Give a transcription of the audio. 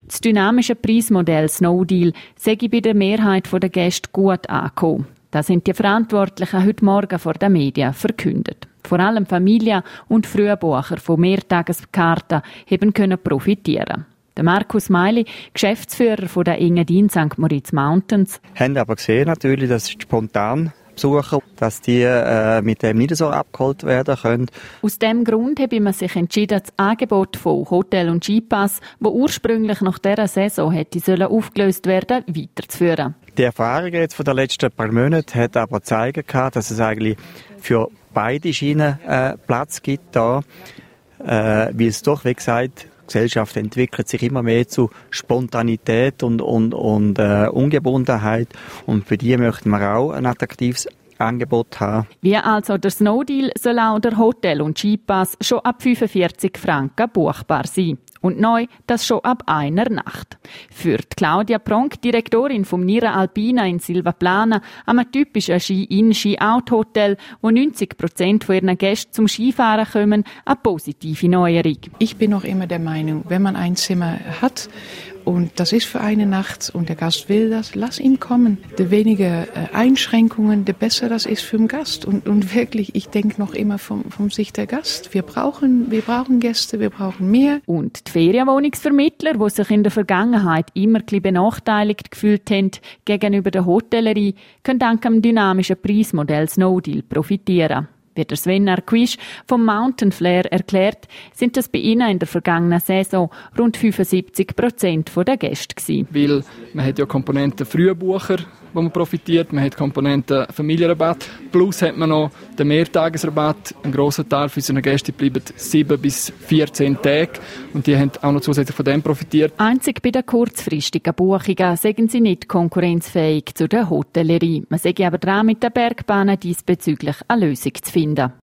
Das dynamische Preismodell Snowdeal sei bei der Mehrheit der Gäste gut angekommen. Das haben die Verantwortlichen heute Morgen vor den Medien verkündet. Vor allem Familien und Frühbucher von Mehrtageskarten können profitieren. Der Markus Meili, Geschäftsführer von der Engadin St. Moritz Mountains. Haben aber gesehen natürlich, dass spontan Besucher, dass die mit dem nicht so abgeholt werden können. Aus diesem Grund habe man sich entschieden, das Angebot von Hotel und Skipass, das ursprünglich nach dieser Saison hätte aufgelöst werden, weiterzuführen. Die Erfahrung jetzt von den letzten paar Monaten hat aber gezeigt, dass es eigentlich für beide Schienen Platz gibt da, weil es doch, wie gesagt, die Gesellschaft entwickelt sich immer mehr zu Spontanität und Ungebundenheit. Und für die möchten wir auch ein attraktives Angebot haben. Wie also der Snowdeal soll auch der Hotel- und Skipass schon ab 45 Franken buchbar sein. Und neu, das schon ab einer Nacht. Für Claudia Pronk, Direktorin vom Nira Alpina in Silvaplana, einem typischen Ski-In, Ski-Out-Hotel, wo 90% von ihren Gästen zum Skifahren kommen, eine positive Neuerung. Ich bin noch immer der Meinung, wenn man ein Zimmer hat, und das ist für eine Nacht und der Gast will das, lass ihn kommen. Je weniger Einschränkungen, je besser das ist für den Gast. Und wirklich, ich denke noch immer vom Sicht der Gast. Wir brauchen Gäste, wir brauchen mehr. Und die Ferienwohnungsvermittler, die sich in der Vergangenheit immer ein bisschen benachteiligt gefühlt haben gegenüber der Hotellerie, können dank dem dynamischen Preismodell Snowdeal profitieren. Wie der Sven Arquisch vom Mountain Flair erklärt, sind das bei ihnen in der vergangenen Saison rund 75% der Gäste gewesen. Weil man hat ja Komponenten Frühbucher, wo man profitiert, man hat Komponenten Familienrabatt, plus hat man noch den Mehrtagesrabatt. Ein grosser Teil für unsere Gäste bleiben 7 bis 14 Tage und die haben auch noch zusätzlich von dem profitiert. Einzig bei den kurzfristigen Buchungen sagen sie nicht konkurrenzfähig zu der Hotellerie. Man sei aber dran, mit den Bergbahnen diesbezüglich eine Lösung zu finden.